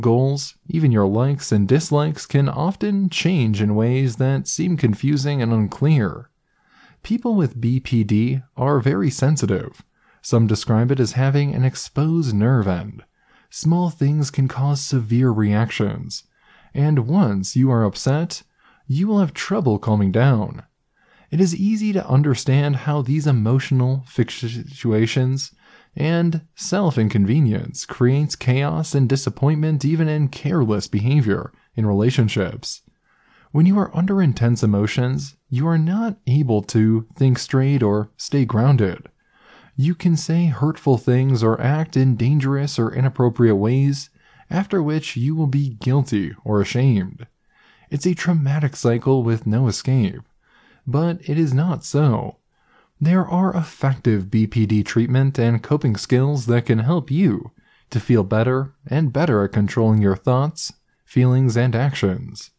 Goals, even your likes and dislikes, can often change in ways that seem confusing and unclear. People with BPD are very sensitive. Some describe it as having an exposed nerve end. Small things can cause severe reactions, and once you are upset, you will have trouble calming down. It is easy to understand how these emotional fluctuations and self-inconvenience creates chaos and disappointment even in careless behavior in relationships. When you are under intense emotions, you are not able to think straight or stay grounded. You can say hurtful things or act in dangerous or inappropriate ways, after which you will be guilty or ashamed. It's a traumatic cycle with no escape. But it is not so. There are effective BPD treatment and coping skills that can help you to feel better and better at controlling your thoughts, feelings, and actions.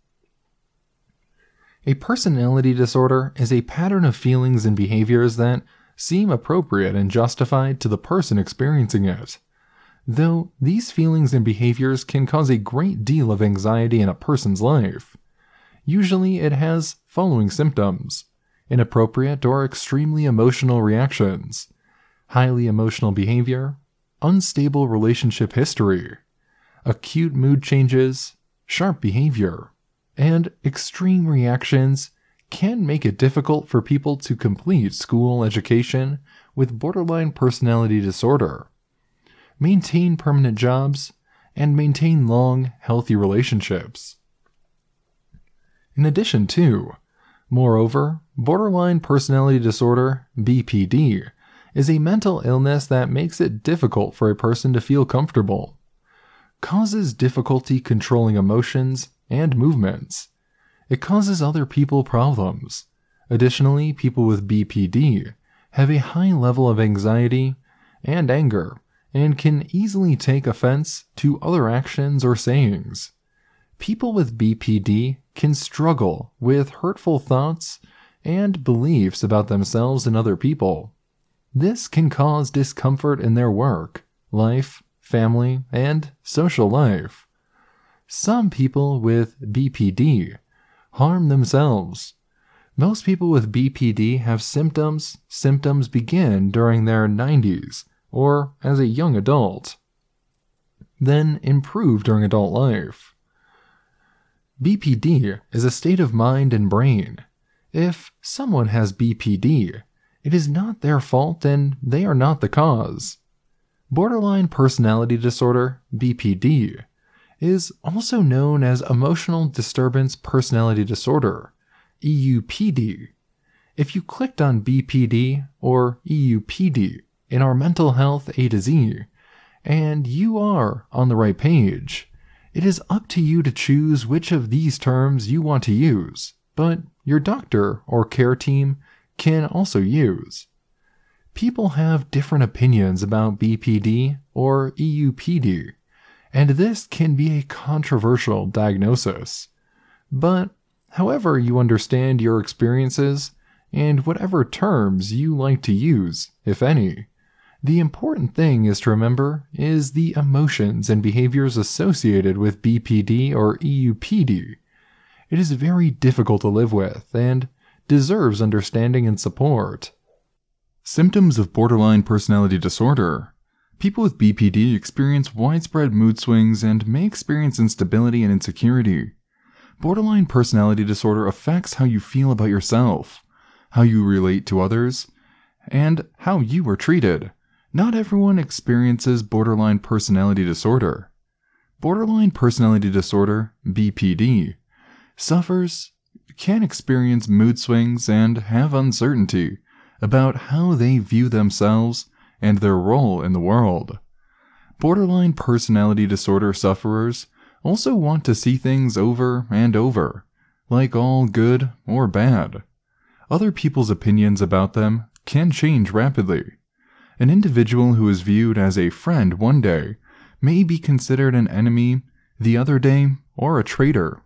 A personality disorder is a pattern of feelings and behaviors that seem appropriate and justified to the person experiencing it. Though these feelings and behaviors can cause a great deal of anxiety in a person's life. Usually it has following symptoms: inappropriate or extremely emotional reactions, highly emotional behavior, unstable relationship history, acute mood changes, sharp behavior, and extreme reactions can make it difficult for people to complete school education with borderline personality disorder, maintain permanent jobs, and maintain long, healthy relationships. In addition to, moreover, borderline personality disorder, BPD, is a mental illness that makes it difficult for a person to feel comfortable, causes difficulty controlling emotions and movements. It causes other people problems. Additionally, people with BPD have a high level of anxiety and anger and can easily take offense to other actions or sayings. People with BPD can struggle with hurtful thoughts and beliefs about themselves and other people. This can cause discomfort in their work, life, family, and social life. Some people with BPD harm themselves. Most people with BPD have symptoms begin during their 90s or as a young adult, then improve during adult life. BPD is a state of mind and brain. If someone has BPD, it is not their fault and they are not the cause. Borderline personality disorder, BPD, is also known as Emotional Disturbance Personality Disorder, EUPD. If you clicked on BPD or EUPD in our mental health A to Z, and you are on the right page, it is up to you to choose which of these terms you want to use, but your doctor or care team can also use. People have different opinions about BPD or EUPD, and this can be a controversial diagnosis. But however you understand your experiences and whatever terms you like to use, if any, the important thing is to remember is the emotions and behaviors associated with BPD or EUPD. It is very difficult to live with and deserves understanding and support. Symptoms of borderline personality disorder. People with BPD experience widespread mood swings and may experience instability and insecurity. Borderline personality disorder affects how you feel about yourself, how you relate to others, and how you are treated. Not everyone experiences borderline personality disorder. Borderline personality disorder, BPD, sufferers can experience mood swings and have uncertainty about how they view themselves and their role in the world. Borderline personality disorder sufferers also want to see things over and over, like all good or bad. Other people's opinions about them can change rapidly. An individual who is viewed as a friend one day may be considered an enemy the other day or a traitor.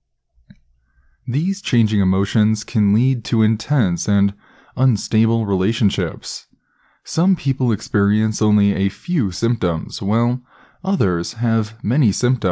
These changing emotions can lead to intense and unstable relationships. Some people experience only a few symptoms, while others have many symptoms.